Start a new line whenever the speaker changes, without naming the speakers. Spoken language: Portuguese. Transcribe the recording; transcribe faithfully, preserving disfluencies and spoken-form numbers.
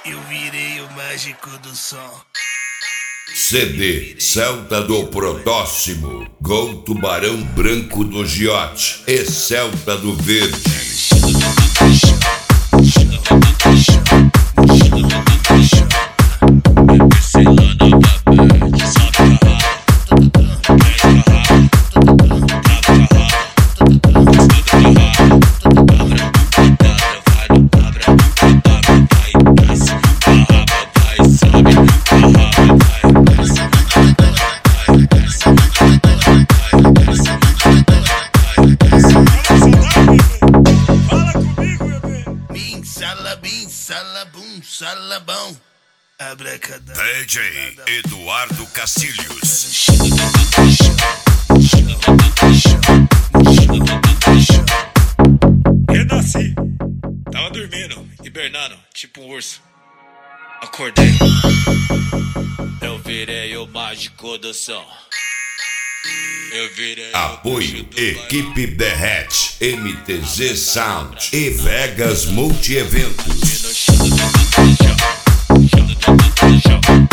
Eu virei o mágico do som.
C D Celta do Próximo, Gol Tubarão Branco do Giote e Celta do Verde.
Salabim, salabum, salabão. Abracadabra.
D J Eduardo Castilhos.
Renasci. Tava dormindo, hibernando, tipo um urso. Acordei. Eu virei o mágico do som. Eu virei
Apoio Equipe Derrete, M T Z Sound e Vegas Multi Eventos.